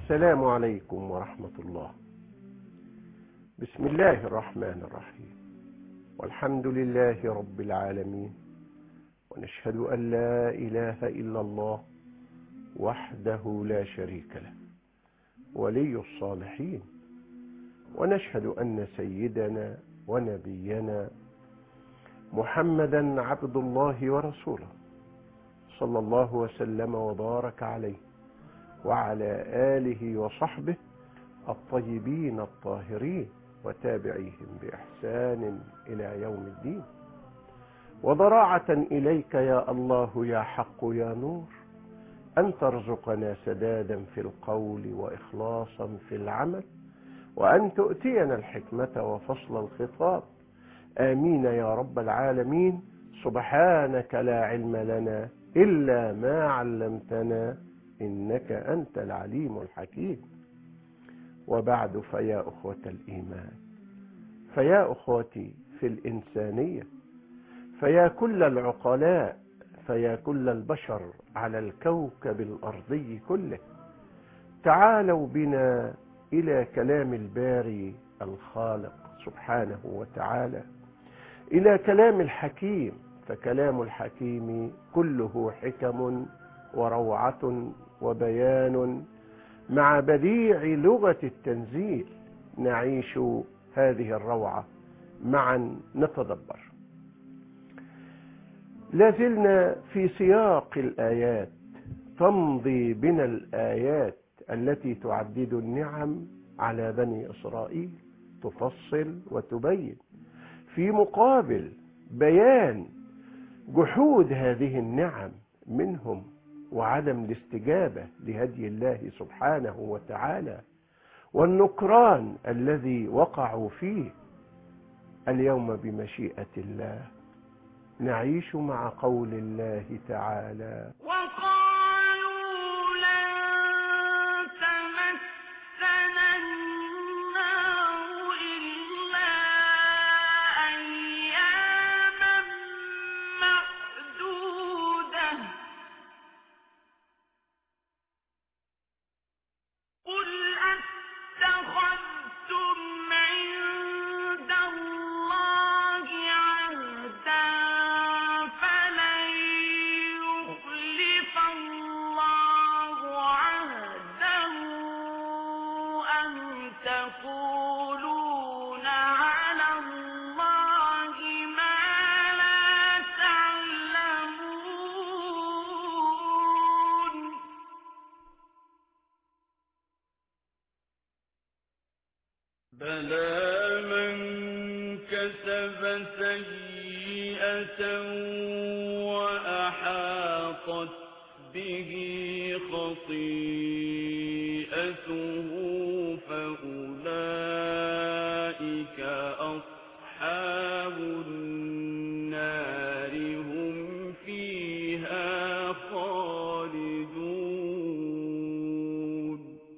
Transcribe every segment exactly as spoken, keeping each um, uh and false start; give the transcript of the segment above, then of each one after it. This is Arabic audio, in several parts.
السلام عليكم ورحمة الله. بسم الله الرحمن الرحيم، والحمد لله رب العالمين، ونشهد أن لا إله إلا الله وحده لا شريك له ولي الصالحين، ونشهد أن سيدنا ونبينا محمدا عبد الله ورسوله صلى الله وسلم وبارك عليه وعلى آله وصحبه الطيبين الطاهرين وتابعيهم بإحسان إلى يوم الدين. وضراعة إليك يا الله يا حق يا نور أن ترزقنا سدادا في القول وإخلاصا في العمل، وأن تؤتينا الحكمة وفصل الخطاب. آمين يا رب العالمين. سبحانك لا علم لنا إلا ما علمتنا إنك أنت العليم الحكيم. وبعد، فيا أخوة الإيمان، فيا أخوتي في الإنسانية، فيا كل العقلاء، فيا كل البشر على الكوكب الأرضي كله، تعالوا بنا إلى كلام الباري الخالق سبحانه وتعالى، إلى كلام الحكيم، فكلام الحكيم كله حكم وروعة وبيان مع بديع لغة التنزيل. نعيش هذه الروعة معا نتدبر. لازلنا في سياق الآيات، تمضي بنا الآيات التي تعدد النعم على بني إسرائيل، تفصل وتبين في مقابل بيان جحود هذه النعم منهم وعدم الاستجابة لهدي الله سبحانه وتعالى والنكران الذي وقعوا فيه. اليوم بمشيئة الله نعيش مع قول الله تعالى: بلى من كسب سيئة وأحاطت به خطيئته فأولئك أصحاب النار هم فيها خالدون.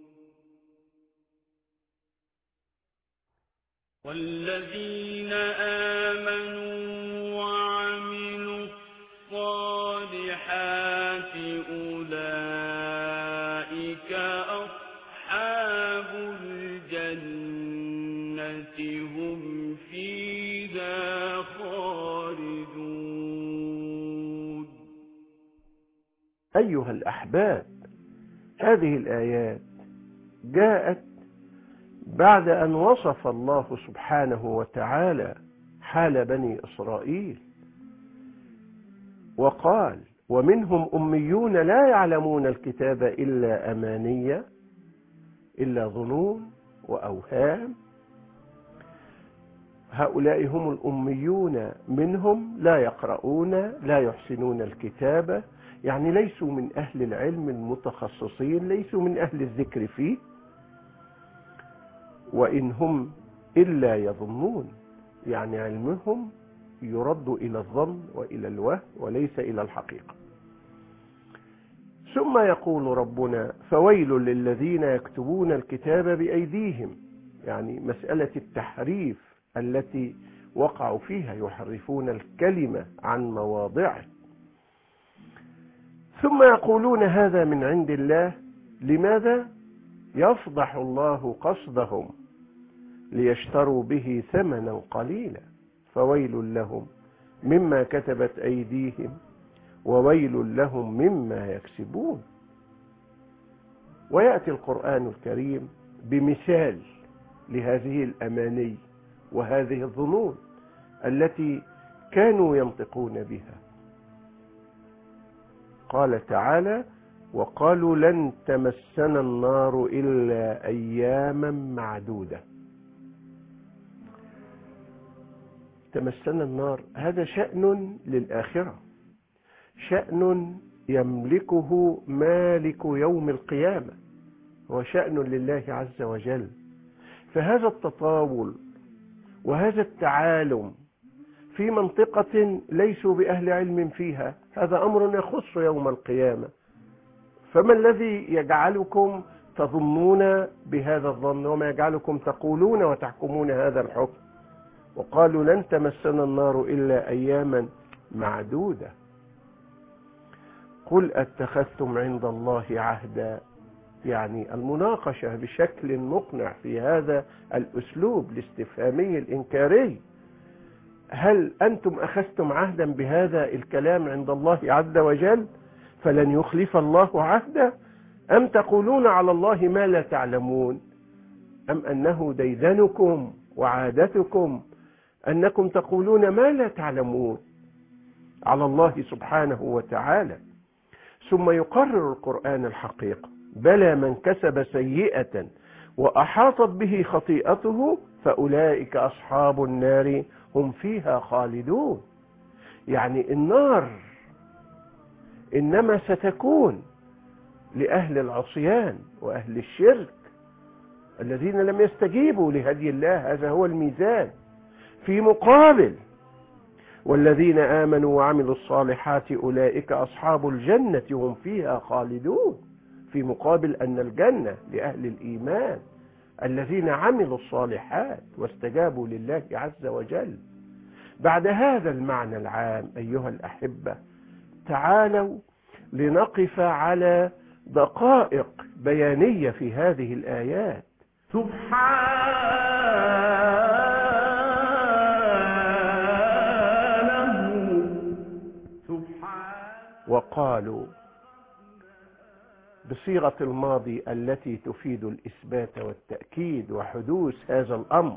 والذين آمنوا وعملوا الصالحات أولئك أصحاب الجنة هم فيها خالدون. أيها الأحباب، هذه الآيات جاءت بعد أن وصف الله سبحانه وتعالى حال بني إسرائيل وقال: ومنهم أميون لا يعلمون الكتاب إلا أماني، إلا ظنون وأوهام. هؤلاء هم الأميون، منهم لا يقرؤون لا يحسنون الكتاب، يعني ليسوا من أهل العلم المتخصصين، ليسوا من أهل الذكر فيه، وإن هم إلا يظنون، يعني علمهم يرد إلى الظن وإلى الوهم وليس إلى الحقيقة. ثم يقول ربنا: فويل للذين يكتبون الكتاب بأيديهم، يعني مسألة التحريف التي وقعوا فيها، يحرفون الكلمة عن مواضعه. ثم يقولون هذا من عند الله. لماذا؟ يفضح الله قصدهم ليشتروا به ثمنا قليلا فويل لهم مما كتبت أيديهم وويل لهم مما يكسبون. ويأتي القرآن الكريم بمثال لهذه الأماني وهذه الظنون التي كانوا ينطقون بها. قال تعالى: وقالوا لن تمسنا النار إلا أياما معدودة. تمسنا النار هذا شأن للآخرة، شأن يملكه مالك يوم القيامة، هو شأن لله عز وجل. فهذا التطاول وهذا التعالم في منطقة ليسوا بأهل علم فيها، هذا أمر يخص يوم القيامة. فما الذي يجعلكم تظنون بهذا الظن وما يجعلكم تقولون وتحكمون هذا الحكم؟ وقالوا لن تمسنا النار إلا أياما معدودة. قل اتخذتم عند الله عهدا، يعني المناقشة بشكل مقنع في هذا الأسلوب الاستفهامي الإنكاري. هل أنتم أخذتم عهدا بهذا الكلام عند الله عز وجل فلن يخلف الله عهدا؟ أم تقولون على الله ما لا تعلمون؟ أم أنه ديدنكم وعادتكم أنكم تقولون ما لا تعلمون على الله سبحانه وتعالى؟ ثم يقرر القرآن الحقيقة: بلى من كسب سيئة وأحاطت به خطيئته فأولئك أصحاب النار هم فيها خالدون. يعني النار إنما ستكون لأهل العصيان وأهل الشرك الذين لم يستجيبوا لهدي الله، هذا هو الميزان. في مقابل والذين آمنوا وعملوا الصالحات أولئك أصحاب الجنة هم فيها خالدون. في مقابل أن الجنة لأهل الإيمان الذين عملوا الصالحات واستجابوا لله عز وجل. بعد هذا المعنى العام أيها الأحبة، تعالوا لنقف على دقائق بيانية في هذه الآيات. وقالوا بصيغة الماضي التي تفيد الإثبات والتأكيد وحدوث هذا الأمر،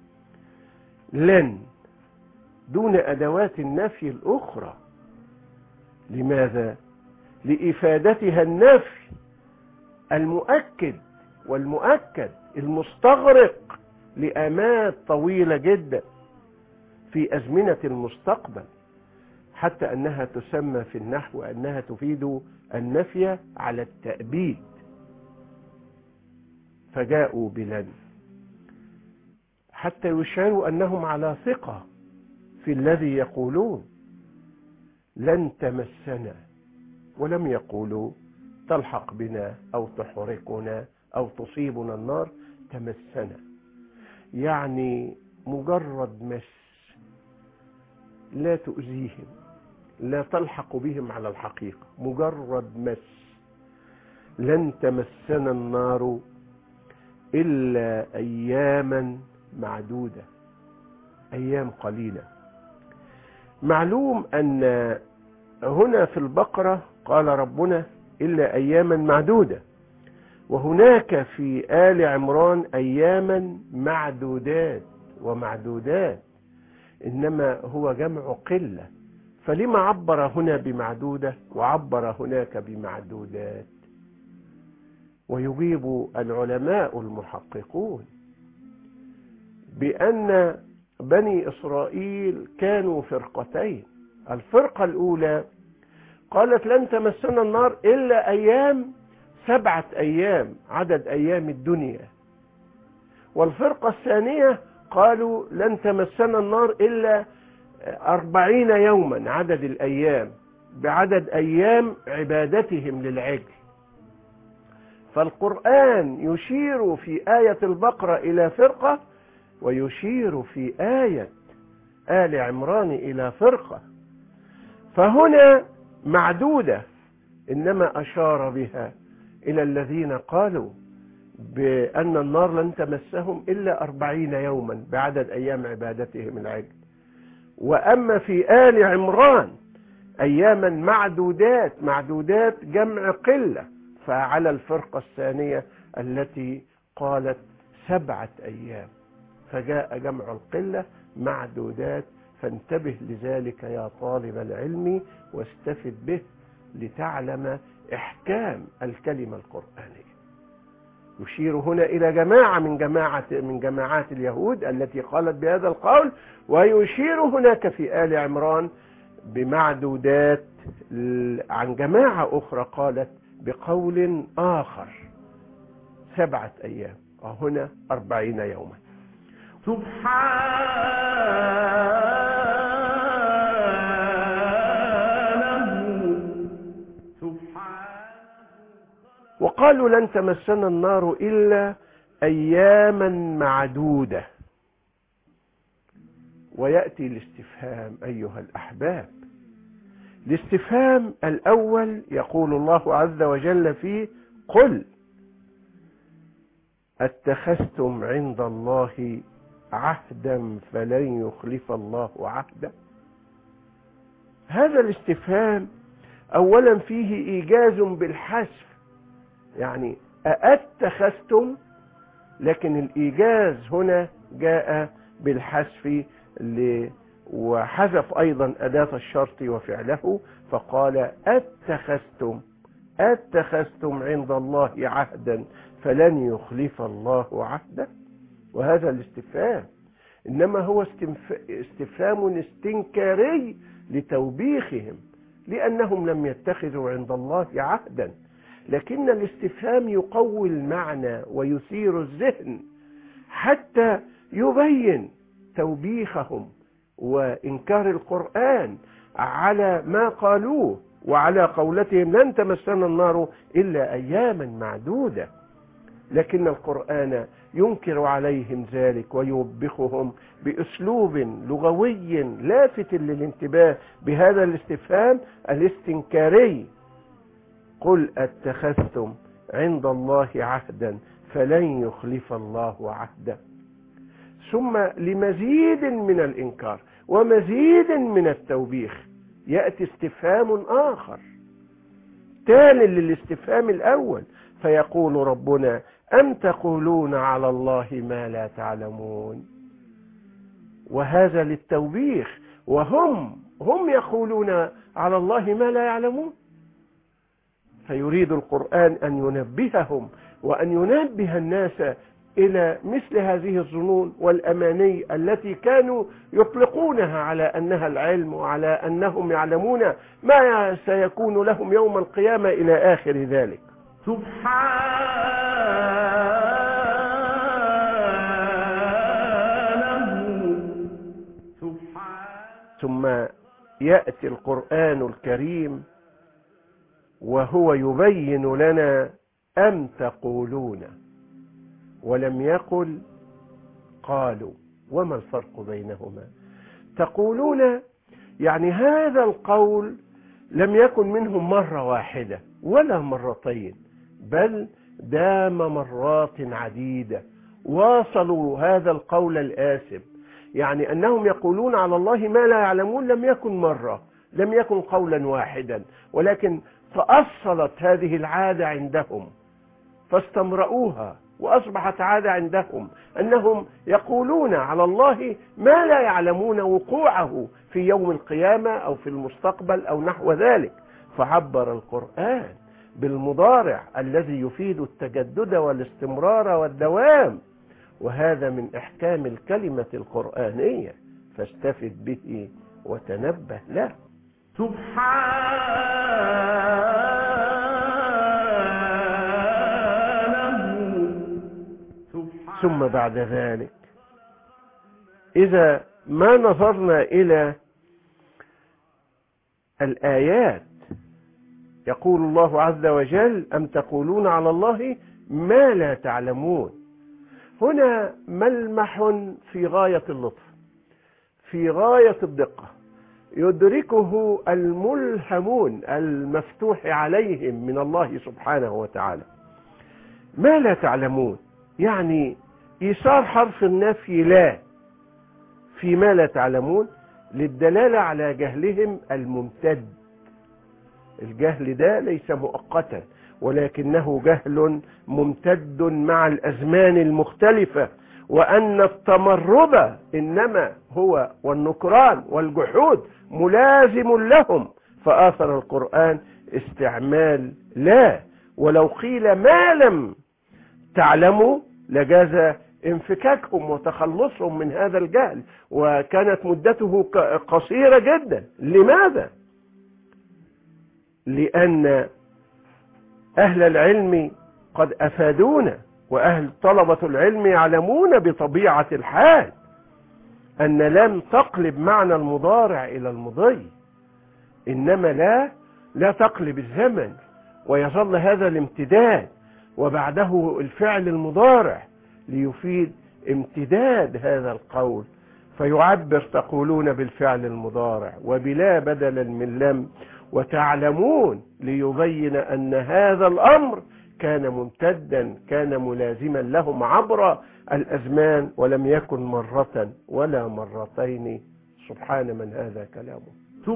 لن دون أدوات النفي الأخرى. لماذا؟ لإفادتها النفي المؤكد والمؤكد المستغرق لآمات طويلة جدا في أزمنة المستقبل، حتى أنها تسمى في النحو أنها تفيد النفي على التأبيد. فجاءوا بلن حتى يشعروا أنهم على ثقة في الذي يقولون. لن تمسنا، ولم يقولوا تلحق بنا أو تحرقنا أو تصيبنا النار. تمسنا يعني مجرد مس، لا تؤذيهم، لا تلحق بهم على الحقيقة، مجرد مس. لن تمسنا النار إلا أياما معدودة، أيام قليلة. معلوم أن هنا في البقرة قال ربنا إلا أياما معدودة، وهناك في آل عمران أياما معدودات ومعدودات، إنما هو جمع قلة. فلما عبر هنا بمعدودة وعبر هناك بمعدودات؟ ويجيب العلماء المحققون بأن بني إسرائيل كانوا فرقتين. الفرقة الأولى قالت لن تمسنا النار إلا أيام، سبعة أيام عدد أيام الدنيا. والفرقة الثانية قالوا لن تمسنا النار إلا أربعين يوما عدد الأيام، بعدد أيام عبادتهم للعجل. فالقرآن يشير في آية البقرة إلى فرقة، ويشير في آية آل عمران إلى فرقة. فهنا معدودة، إنما أشار بها إلى الذين قالوا بأن النار لن تمسهم إلا أربعين يوما بعدد أيام عبادتهم العجل. وأما في آل عمران أياما معدودات، معدودات جمع قلة، فعلى الفرقة الثانية التي قالت سبعة أيام، فجاء جمع القلة معدودات. فانتبه لذلك يا طالب العلم واستفد به لتعلم إحكام الكلمة القرآنية. يشير هنا إلى جماعة من جماعة من جماعات اليهود التي قالت بهذا القول، ويشير هناك في آل عمران بمعدودات عن جماعة أخرى قالت بقول آخر سبعة أيام، وهنا أربعين يوما. وقالوا لن تمسنا النار إلا أياما معدودة. ويأتي الاستفهام أيها الأحباب. الاستفهام الأول يقول الله عز وجل فيه: قل اتخذتم عند الله عهدا فلن يخلف الله عهده. هذا الاستفهام أولا فيه إيجاز بالحذف، يعني أأتخذتم، لكن الإيجاز هنا جاء بالحذف وحذف أيضا أداة الشرط وفعله، فقال أتخذتم أتخذتم عند الله عهدا فلن يخلف الله عهده. وهذا الاستفهام إنما هو استفهام استنكاري لتوبيخهم، لأنهم لم يتخذوا عند الله عهدا. لكن الاستفهام يقوي المعنى ويثير الذهن حتى يبين توبيخهم وإنكار القرآن على ما قالوه وعلى قولتهم لن تمسنا النار إلا أياما معدودة. لكن القرآن ينكر عليهم ذلك ويوبخهم بأسلوب لغوي لافت للانتباه بهذا الاستفهام الاستنكاري: قل اتخذتم عند الله عهدا فلن يخلف الله عهده. ثم لمزيد من الإنكار ومزيد من التوبيخ يأتي استفهام آخر تالي للاستفهام الأول، فيقول ربنا: أم تقولون على الله ما لا تعلمون. وهذا للتوبيخ، وهم هم يقولون على الله ما لا يعلمون. فيريد القرآن أن ينبههم وأن ينبه الناس إلى مثل هذه الظنون والأماني التي كانوا يطلقونها على أنها العلم وعلى أنهم يعلمون ما سيكون لهم يوم القيامة إلى آخر ذلك. ثم يأتي القرآن الكريم وهو يبين لنا أم تقولون، ولم يقل قالوا. وما الفرق بينهما؟ تقولون يعني هذا القول لم يكن منهم مرة واحدة ولا مرتين، بل دام مرات عديدة، واصلوا هذا القول الآثم. يعني أنهم يقولون على الله ما لا يعلمون لم يكن مرة، لم يكن قولا واحدا، ولكن فأصلت هذه العادة عندهم فاستمرؤوها، وأصبحت عادة عندهم أنهم يقولون على الله ما لا يعلمون وقوعه في يوم القيامة أو في المستقبل أو نحو ذلك. فعبر القرآن بالمضارع الذي يفيد التجدد والاستمرار والدوام، وهذا من إحكام الكلمة القرآنية، فاستفد به وتنبه له. ثم بعد ذلك إذا ما نظرنا إلى الآيات يقول الله عز وجل: أم تقولون على الله ما لا تعلمون. هنا ملمح في غاية اللطف، في غاية الدقة، يدركه الملهمون المفتوح عليهم من الله سبحانه وتعالى. ما لا تعلمون، يعني إيصال حرف النفي لا في ما لا تعلمون للدلالة على جهلهم الممتد. الجهل ده ليس مؤقتا، ولكنه جهل ممتد مع الأزمان المختلفة، وأن التمرد إنما هو والنكران والجحود ملازم لهم، فآثر القرآن استعمال لا. ولو قيل ما لم تعلموا لجاز انفكاكهم وتخلصهم من هذا الجهل، وكانت مدته قصيرة جدا. لماذا؟ لأن أهل العلم قد أفادونا، وأهل طلبة العلم يعلمون بطبيعة الحال أن لم تقلب معنى المضارع إلى المضي، إنما لا لا تقلب الزمن، ويظل هذا الامتداد وبعده الفعل المضارع ليفيد امتداد هذا القول، فيعبر تقولون بالفعل المضارع وبلا بدلا من لم، وتعلمون ليبين أن هذا الأمر كان ممتدا، كان ملازما لهم عبر الأزمان، ولم يكن مرة ولا مرتين. سبحان من هذا كلامه.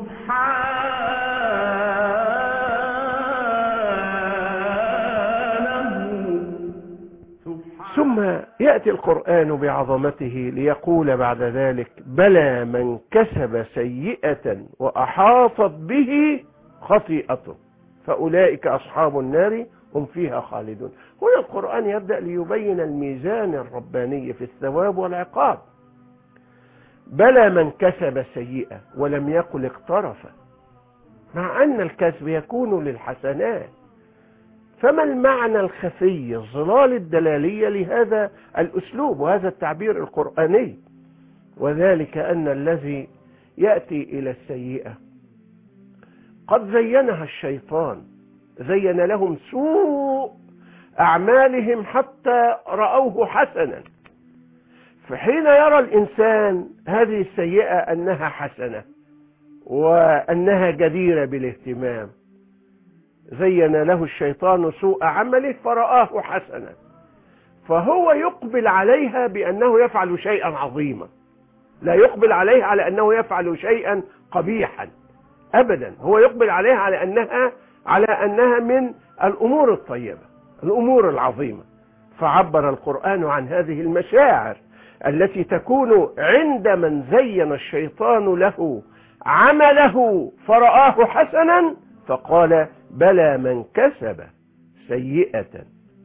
ثم يأتي القرآن بعظمته ليقول بعد ذلك: بلى من كسب سيئة وأحاطت به خطيئته فأولئك أصحاب النار هم فيها خالدون. هنا القرآن يبدأ ليبين الميزان الرباني في الثواب والعقاب. بلى من كسب سيئة، ولم يقل اقترف، مع أن الكسب يكون للحسنات. فما المعنى الخفي الظلال الدلالية لهذا الأسلوب وهذا التعبير القرآني؟ وذلك أن الذي يأتي إلى السيئة قد زينها الشيطان، زين لهم سوء أعمالهم حتى رأوه حسنا، فحين يرى الإنسان هذه السيئة أنها حسنة وأنها جديرة بالاهتمام، زين له الشيطان سوء عمله فرآه حسنا، فهو يقبل عليها بأنه يفعل شيئا عظيما، لا يقبل عليها على أنه يفعل شيئا قبيحا أبدا، هو يقبل عليها على أنها على أنها من الأمور الطيبة، الأمور العظيمة. فعبر القرآن عن هذه المشاعر التي تكون عند من زين الشيطان له عمله فرآه حسنا، فقال: بلى من كسب سيئة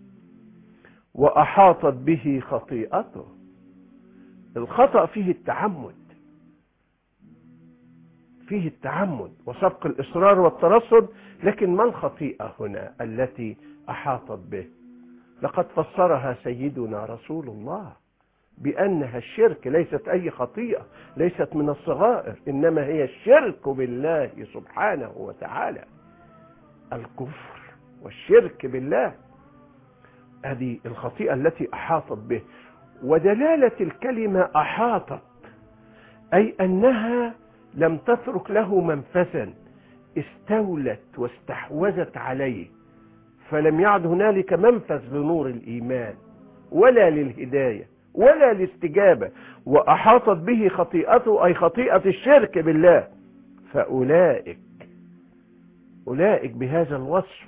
وأحاطت به خطيئته. الخطأ فيه التعمد، فيه التعمد وسبق الإصرار والترصد، لكن ما الخطيئة هنا التي أحاطت به؟ لقد فسرها سيدنا رسول الله بأنها الشرك، ليست أي خطيئة، ليست من الصغائر، إنما هي الشرك بالله سبحانه وتعالى، الكفر والشرك بالله، هذه الخطيئة التي أحاطت به. ودلالة الكلمة أحاطت أي أنها لم تترك له منفذا، استولت واستحوذت عليه، فلم يعد هنالك منفذ لنور الإيمان ولا للهداية ولا الاستجابة. وأحاطت به خطيئته أي خطيئة الشرك بالله، فأولئك أولئك بهذا الوصف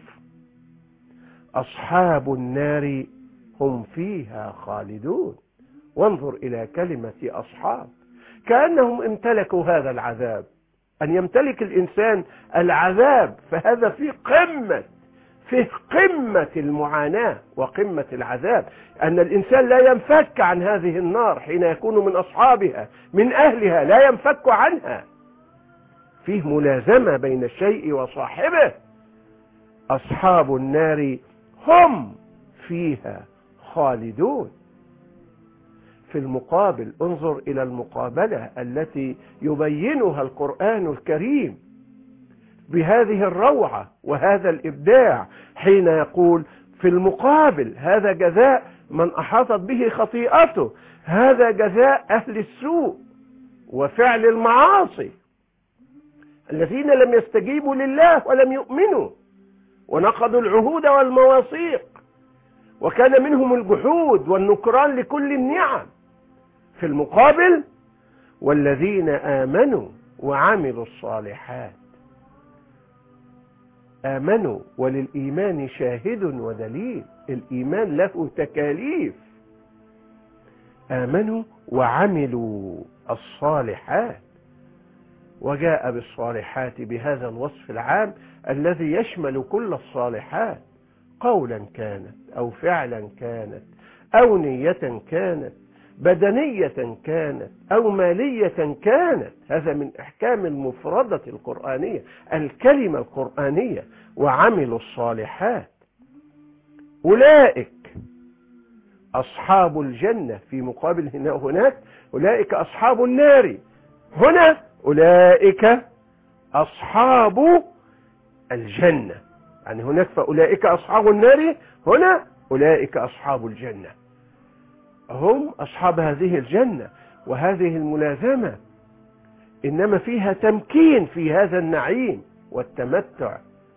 أصحاب النار هم فيها خالدون. وانظر إلى كلمة أصحاب، كأنهم امتلكوا هذا العذاب. أن يمتلك الإنسان العذاب فهذا في قمة في قمة المعاناة وقمة العذاب، أن الإنسان لا ينفك عن هذه النار حين يكون من أصحابها من أهلها، لا ينفك عنها، فيه ملازمة بين الشيء وصاحبه. أصحاب النار هم فيها خالدون. في المقابل انظر إلى المقابلة التي يبينها القرآن الكريم بهذه الروعة وهذا الإبداع، حين يقول في المقابل: هذا جزاء من أحاطت به خطيئته، هذا جزاء أهل السوء وفعل المعاصي الذين لم يستجيبوا لله ولم يؤمنوا ونقضوا العهود والمواثيق وكان منهم الجحود والنكران لكل النعم. في المقابل والذين آمنوا وعملوا الصالحات. آمنوا، وللإيمان شاهد ودليل، الإيمان له تكاليف. آمنوا وعملوا الصالحات، وجاء بالصالحات بهذا الوصف العام الذي يشمل كل الصالحات، قولا كانت أو فعلا كانت أو نية كانت، بدنية كانت أو مالية كانت. هذا من أحكام المفردة القرآنية، الكلمة القرآنية، وعملوا الصالحات. أولئك أصحاب الجنة، في مقابل هنا هناك أولئك أصحاب النار، هنا أولئك أصحاب الجنة. يعني هناك فأولئك أصحاب النار، هنا أولئك أصحاب الجنة، هم أصحاب هذه الجنة. وهذه الملازمة إنما فيها تمكين في هذا النعيم والتمتع.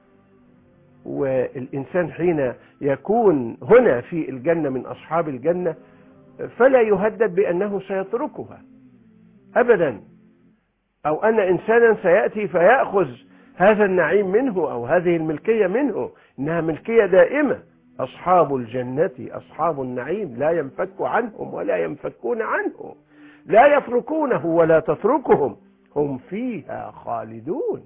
والإنسان حين يكون هنا في الجنة من أصحاب الجنة فلا يهدد بأنه سيتركها أبدا، أو أن إنسانا سيأتي فيأخذ هذا النعيم منه أو هذه الملكية منه، إنها ملكية دائمة. أصحاب الجنة أصحاب النعيم، لا ينفك عنهم ولا ينفكون عنه، لا يتركونه ولا تتركهم، هم فيها خالدون.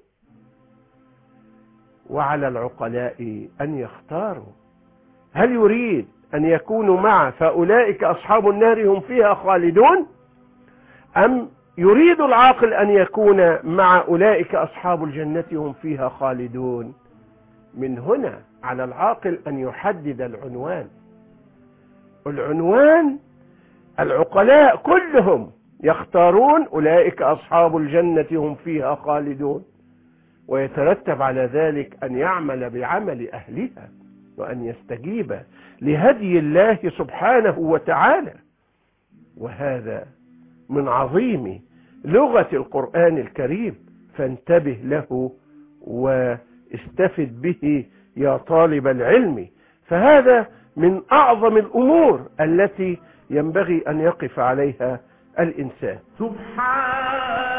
وعلى العقلاء أن يختاروا، هل يريد أن يكونوا مع فأولئك أصحاب النار هم فيها خالدون، أم يريد العاقل أن يكون مع أولئك أصحاب الجنة هم فيها خالدون؟ من هنا على العاقل أن يحدد العنوان. العنوان العقلاء كلهم يختارون أولئك أصحاب الجنة هم فيها خالدون، ويترتب على ذلك أن يعمل بعمل أهلها وأن يستجيب لهدي الله سبحانه وتعالى. وهذا من عظيم لغة القرآن الكريم، فانتبه له واستفد به يا طالب العلم. فهذا من أعظم الأمور التي ينبغي أن يقف عليها الإنسان. سبحانه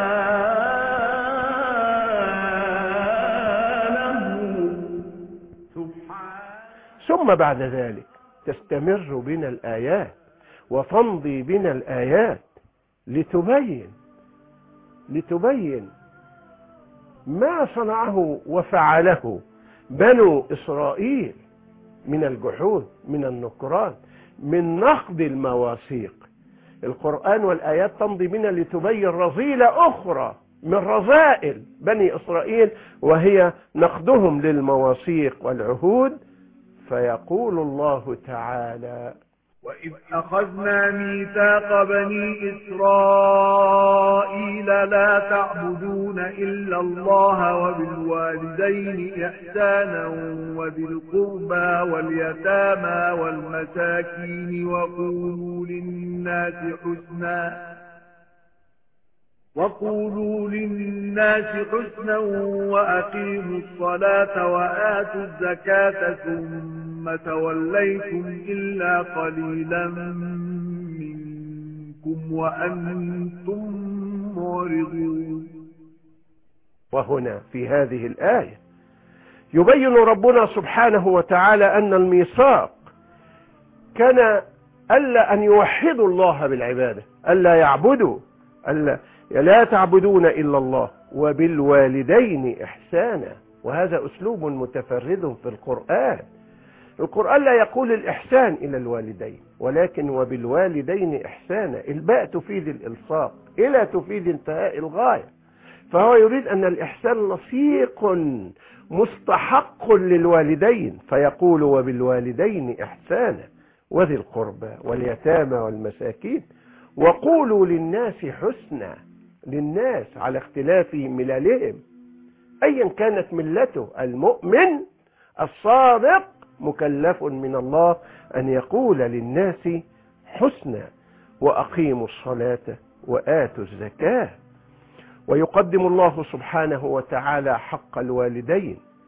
سبحانه ثم بعد ذلك تستمر بنا الآيات وتمضي بنا الآيات لتبين لتبين ما صنعه وفعله بنو إسرائيل من الجحود، من النكران، من نقض المواثيق. القرآن والآيات تمضي بنا لتبين رذيلة أخرى من رذائل بني إسرائيل، وهي نقضهم للمواثيق والعهود. فيقول الله تعالى: وإذ أخذنا ميثاق بني إسرائيل لا تعبدون إلا الله وبالوالدين إحسانا وذي القربى واليتامى والمساكين وقولوا للناس حسنا وقولوا للناس حسنا وأقيموا الصلاة وآتوا الزكاة ثم توليتم إلا قليلا منكم وأنتم معرضون. وهنا في هذه الآية يبين ربنا سبحانه وتعالى أن الميثاق كان ألا أن يوحدوا الله بالعبادة، ألا يعبدوا، ألا لا تعبدون إلا الله، وبالوالدين إحسانا. وهذا أسلوب متفرد في القرآن. القرآن لا يقول الإحسان إلى الوالدين، ولكن وبالوالدين إحسانا. الباء تفيد الإلصاق، إلى تفيد انتهاء الغاية. فهو يريد أن الإحسان لصيق مستحق للوالدين، فيقول وبالوالدين إحسانا وذي القربى واليتامى والمساكين وقولوا للناس حسنا. للناس على اختلاف مللهم، أيا كانت ملته. المؤمن الصادق مكلف من الله أن يقول للناس حسنا، وأقيموا الصلاة وآتوا الزكاة. ويقدم الله سبحانه وتعالى حق الوالدين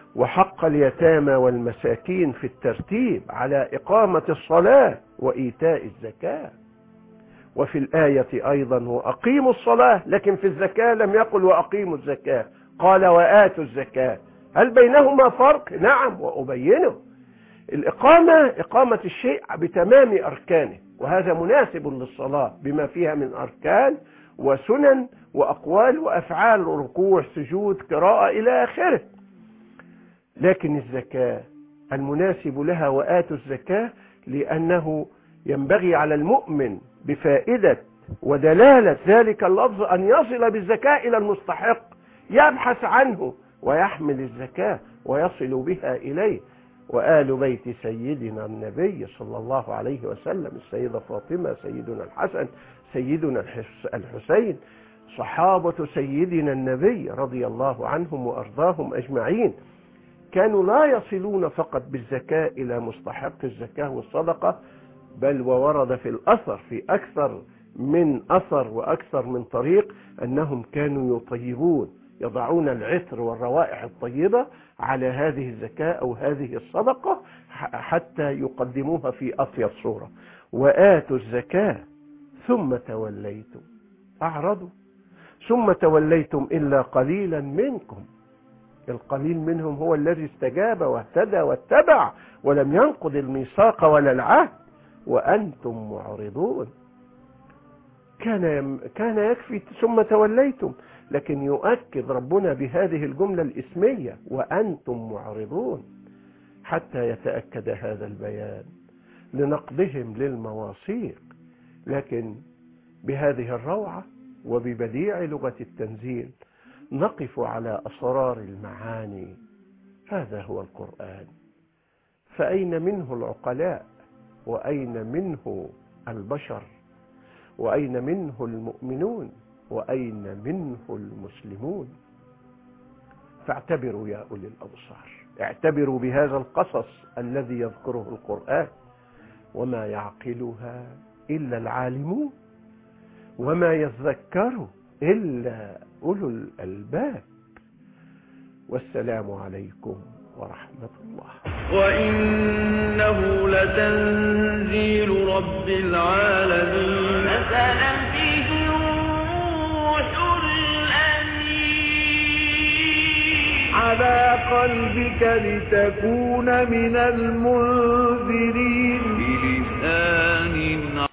وحق اليتامى والمساكين في الترتيب على إقامة الصلاة وإيتاء الزكاة. وفي الآية أيضا وأقيموا الصلاة، لكن في الزكاة لم يقل وأقيموا الزكاة، قال وآتوا الزكاة. هل بينهما فرق؟ نعم، وأبينه. الإقامة إقامة الشيء بتمام أركانه، وهذا مناسب للصلاة بما فيها من أركان وسنن وأقوال وأفعال، ركوع سجود قراءة إلى آخره. لكن الزكاة المناسب لها وآتوا الزكاة لأنه ينبغي على المؤمن بفائدة ودلالة ذلك اللفظ أن يصل بالزكاة إلى المستحق، يبحث عنه ويحمل الزكاة ويصل بها إليه. وآل بيت سيدنا النبي صلى الله عليه وسلم، السيدة فاطمة، سيدنا الحسن، سيدنا الحسين، صحابة سيدنا النبي رضي الله عنهم وأرضاهم أجمعين، كانوا لا يصلون فقط بالزكاة إلى مستحق الزكاة والصدقة، بل وورد في الأثر في أكثر من أثر وأكثر من طريق أنهم كانوا يطيبون، يضعون العطر والروائح الطيبة على هذه الزكاة أو هذه الصدقة حتى يقدموها في أطيب صورة. وآتوا الزكاة ثم توليتم، أعرضوا، ثم توليتم إلا قليلا منكم. القليل منهم هو الذي استجاب واهتدى واتبع ولم ينقض الميثاق ولا العهد، وأنتم معرضون. كان كان يكفي ثم توليتم، لكن يؤكد ربنا بهذه الجملة الإسمية وأنتم معرضون حتى يتأكد هذا البيان لنقضهم للمواثيق، لكن بهذه الروعة وببديع لغة التنزيل نقف على أسرار المعاني. هذا هو القرآن، فأين منه العقلاء؟ وأين منه البشر؟ وأين منه المؤمنون؟ وأين منه المسلمون؟ فاعتبروا يا أولي الأبصار، اعتبروا بهذا القصص الذي يذكره القرآن، وما يعقلها إلا العالمون، وما يذكر إلا أولو الألباب. والسلام عليكم ورحمة الله. وإنه لتنزيل رب العالمين، نزل به الروح الأمين على قلبك لتكون من المنذرين بلسان